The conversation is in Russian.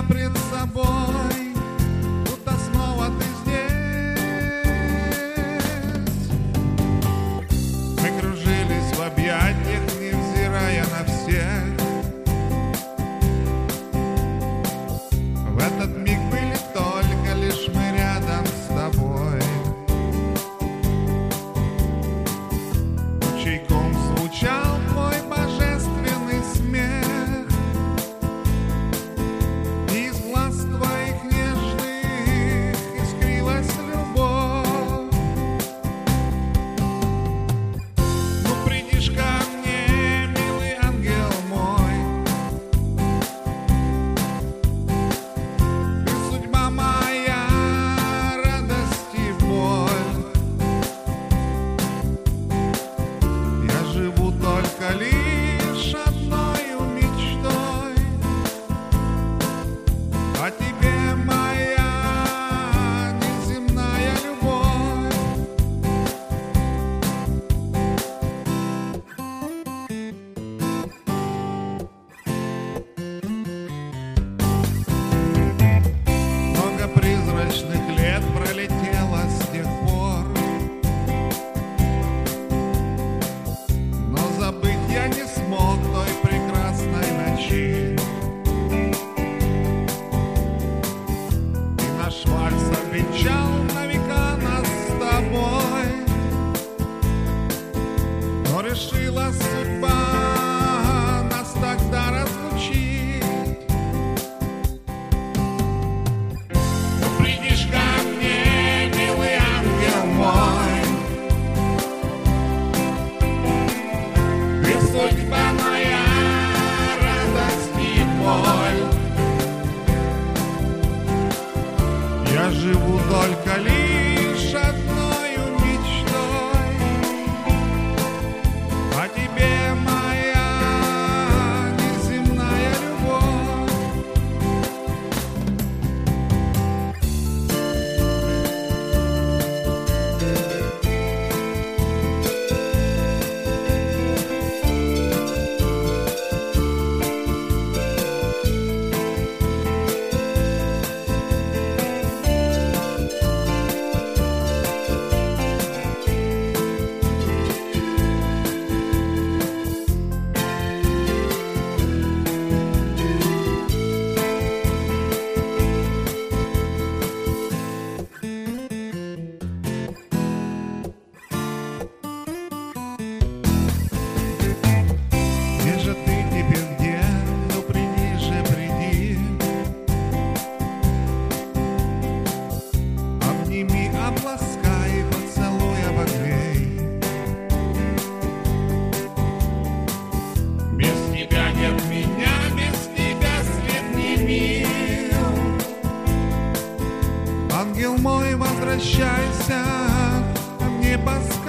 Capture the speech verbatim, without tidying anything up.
пред собой, будто снова ты здесь. Мы кружились в объятиях, невзирая на всех. В этот миг были только лишь мы рядом с тобой. Чайком звучал твой божественный смех, и из глаз твоих нежных искрилась любовь. Ну приди ж ко мне, милый ангел мой, ты судьба моя, радость и боль. Я живу только лишь одною мечтой, о тебе, моя неземная любовь. Много призрачных лет пролетело с тех пор, но забыть я не смог той прекрасной ночи. И наш вальс обвенчал на века нас с тобой, но решила судьба нас тогда разлучить. Ну приди ж ко мне, милый ангел мой, ты судьба моя, радость и боль. Я живу только лишь одною мечтой, о тебе, моя неземная любовь. Где же ты теперь, где? Ну приди же, приди. Обними, обласкай, поцелуй, обогрей. Без тебя нет меня, без тебя свет не мил. Ангел мой, возвращайся ко мне поскорей.